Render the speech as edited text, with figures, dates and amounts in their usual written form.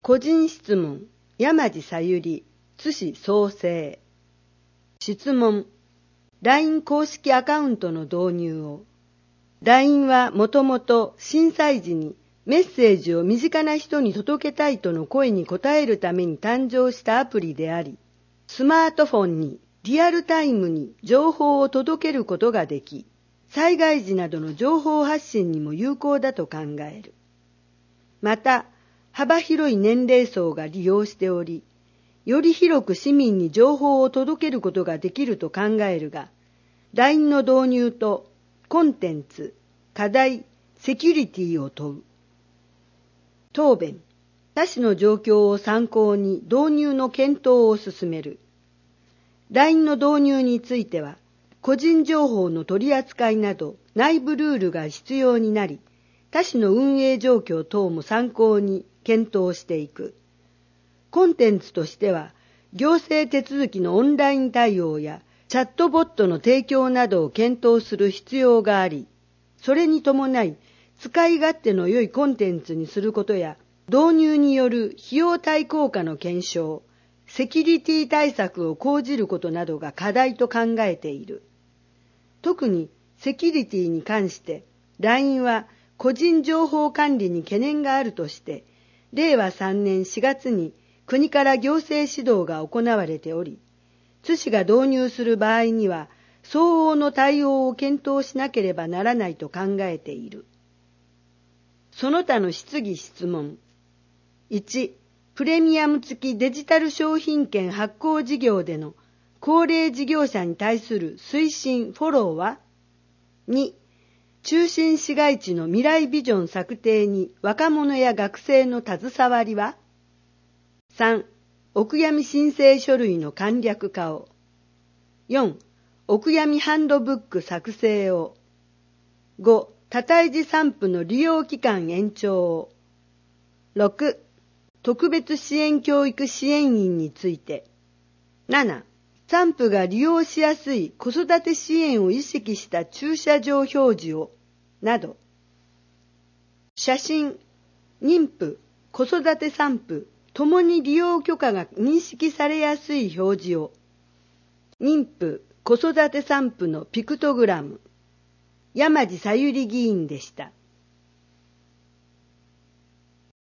個人質問、山地さゆり、津市創生。質問、LINE 公式アカウントの導入を。LINE はもともと震災時にメッセージを身近な人に届けたいとの声に応えるために誕生したアプリであり、スマートフォンにリアルタイムに情報を届けることができ、災害時などの情報発信にも有効だと考える。また、幅広い年齢層が利用しており、より広く市民に情報を届けることができると考えるが、LINE の導入とコンテンツ、課題、セキュリティを問う。答弁、他市の状況を参考に導入の検討を進める。LINE の導入については、個人情報の取り扱いなど内部ルールが必要になり、他市の運営状況等も参考に検討していく。コンテンツとしては、行政手続きのオンライン対応やチャットボットの提供などを検討する必要があり、それに伴い使い勝手の良いコンテンツにすることや、導入による費用対効果の検証、セキュリティ対策を講じることなどが課題と考えている。特にセキュリティに関して、LINE は個人情報管理に懸念があるとして、令和3年4月に国から行政指導が行われており、津市が導入する場合には、相応の対応を検討しなければならないと考えている。その他の質疑質問。1、プレミアム付きデジタル商品券発行事業での高齢事業者に対する推進・フォローは？ 2、中心市街地の未来ビジョン策定に若者や学生の携わりは？ 3、お悔やみ申請書類の簡略化を。4、お悔やみハンドブック作成を。5、多胎児散布の利用期間延長を。6、特別支援教育支援員について。7、散布が利用しやすい子育て支援を意識した駐車場表示を、など。写真、妊婦、子育て散布、ともに利用許可が認識されやすい表示を。妊婦、子育て散布のピクトグラム。山地さゆり議員でした。